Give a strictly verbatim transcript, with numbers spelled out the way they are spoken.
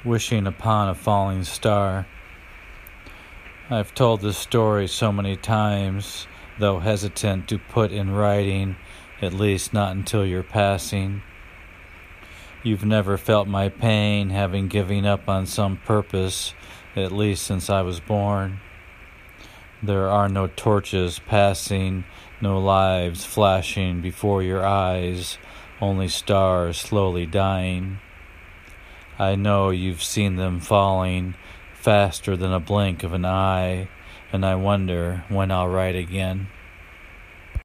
Wishing upon a falling star. I've told this story so many times, though hesitant to put in writing, at least not until your passing. You've never felt my pain, having given up on some purpose, at least since I was born. There are no torches passing, no lives flashing before your eyes, only stars slowly dying. I know you've seen them falling faster than a blink of an eye, and I wonder when I'll write again.